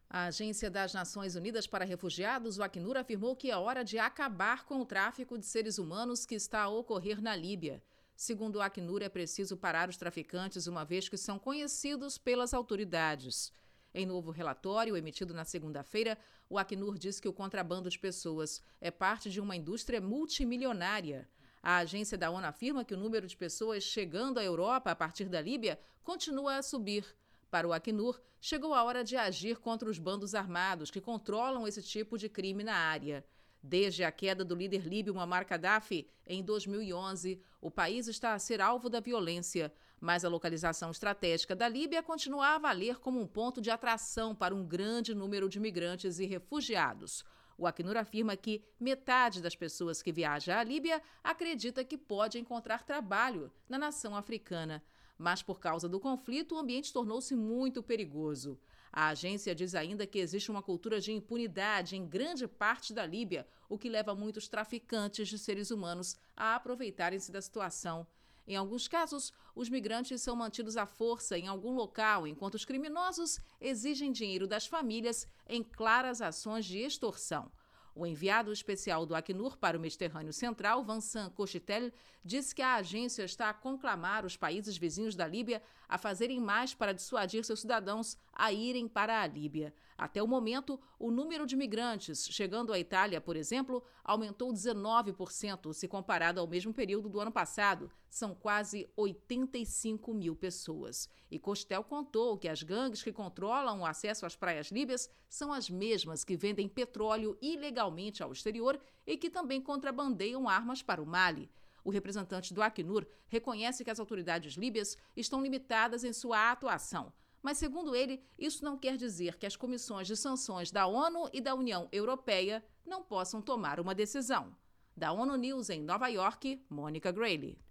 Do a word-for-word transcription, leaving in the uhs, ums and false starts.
A Agência das Nações Unidas para Refugiados, o Acnur, afirmou que é hora de acabar com o tráfico de seres humanos que está a ocorrer na Líbia. Segundo o Acnur, é preciso parar os traficantes, uma vez que são conhecidos pelas autoridades. Em novo relatório emitido na segunda-feira, o Acnur diz que o contrabando de pessoas é parte de uma indústria multimilionária. A agência da ONU afirma que o número de pessoas chegando à Europa a partir da Líbia continua a subir. Para o Acnur, chegou a hora de agir contra os bandos armados que controlam esse tipo de crime na área. Desde a queda do líder líbio Muammar Gaddafi, em dois mil e onze, o país está a ser alvo da violência, mas a localização estratégica da Líbia continua a valer como um ponto de atração para um grande número de migrantes e refugiados. O Acnur afirma que metade das pessoas que viajam à Líbia acredita que pode encontrar trabalho na nação africana. Mas, por causa do conflito, o ambiente tornou-se muito perigoso. A agência diz ainda que existe uma cultura de impunidade em grande parte da Líbia, o que leva muitos traficantes de seres humanos a aproveitarem-se da situação. Em alguns casos, os migrantes são mantidos à força em algum local, enquanto os criminosos exigem dinheiro das famílias em claras ações de extorsão. O enviado especial do Acnur para o Mediterrâneo Central, Vincent Cochetel, disse que a agência está a conclamar os países vizinhos da Líbia a fazerem mais para dissuadir seus cidadãos a irem para a Líbia. Até o momento, o número de migrantes chegando à Itália, por exemplo, aumentou dezenove por cento se comparado ao mesmo período do ano passado. São quase oitenta e cinco mil pessoas. E Cochetel contou que as gangues que controlam o acesso às praias líbias são as mesmas que vendem petróleo ilegalmente ao exterior e que também contrabandeiam armas para o Mali. O representante do Acnur reconhece que as autoridades líbias estão limitadas em sua atuação. Mas, segundo ele, isso não quer dizer que as comissões de sanções da ONU e da União Europeia não possam tomar uma decisão. Da ONU News em Nova York, Mônica Grayle.